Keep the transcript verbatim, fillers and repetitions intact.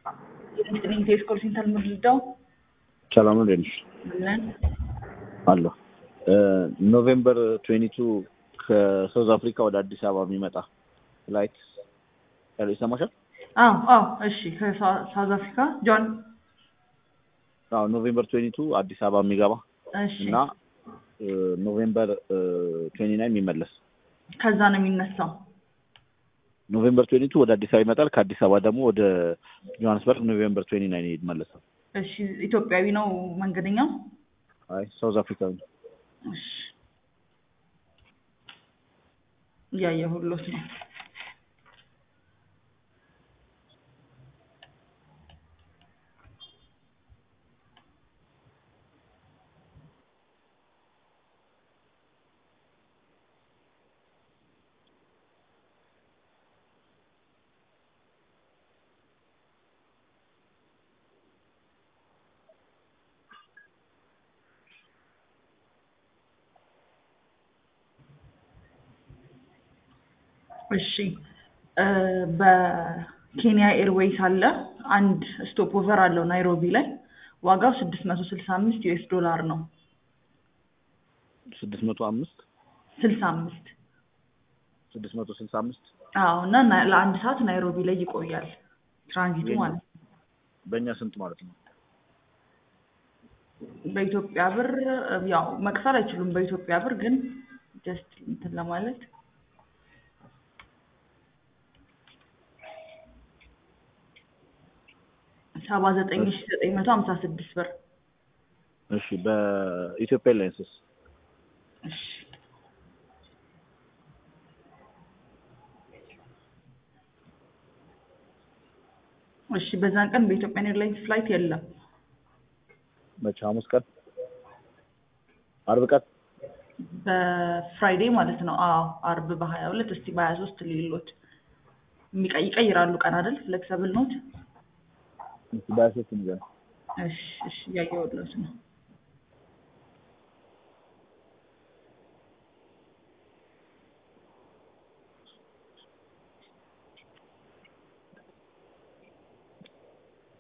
የእንትን ቴስኮል ሴንተር ምርዳው ሰላም ነው ደንሽ ብለን አሎ ኖቬምበር ባይስቱ ከሳውዝ አፍሪካ ወደ አዲስ አበባ የሚመጣ ፍላይት ያለው ይሰማሻል? አዎ አዎ እሺ ከሳውዝ አፍሪካ ጆን አዎ ኖቬምበር ባይስቱ አዲስ አበባ የሚገባ እሺ እና ኖቬምበር ሃያ ዘጠኝ የሚመለስ ከዛ ነው የሚነሳው። ኖቬምበር ባይስቱ ወደ አዲስ አበባ ይመጣል። ከአዲስ አበባ ደግሞ ወደ ጆሃንስበርግ ኖቬምበር ሃያ ዘጠኝ ይመለሳል። እሺ ኢትዮጵያዊ ነው መንገደኛው? አይ ሳውዝ አፍሪካዊ ነው። እሺ ያየሁሎት ነው። እሺ በኬንያ ኤርዌይስ አለ አንድ ስቶፕ ኦቨር አለው ናይሮቢ ላይ ዋጋው ስድስት መቶ ስልሳ አምስት ዩኤስ ዶላር ነው። ስድስት መቶ አምስት ስልሳ አምስት ስድስት መቶ ስልሳ አምስት አዎ እና ለአንድ ሰዓት ናይሮቢ ላይ ይቆያል ትራንዚቱ ማለት ነው። በእኛ ስንት ማለት ነው? በኢትዮጵያ ብር ያው መክፈል አይችሉም በኢትዮጵያ ብር ግን ጀስት እንትን ለማለት ሰባ ዘጠኝ ሺህ ዘጠኝ መቶ ሃምሳ ስድስት ብር። እሺ በኢትዮጵያ ኤርላይንስስ? እሺ እሺ በዛን ቀን በኢትዮጵያ ኤርላይንስ ፍላይት የለም። መቼ? ሐሙስ ቀን? አርብ ቀን? በፍራይዴ ማለት ነው። አዎ አርብ በሀያ ሁለት እስቲ በሀያ ሶስት ሊሎት ይቀይራሉ ቀን አይደል? ፍሌክሲብል ኖት እሺ በሀያ ሶስት ነው። እሺ እሺ ያየሁት ነው።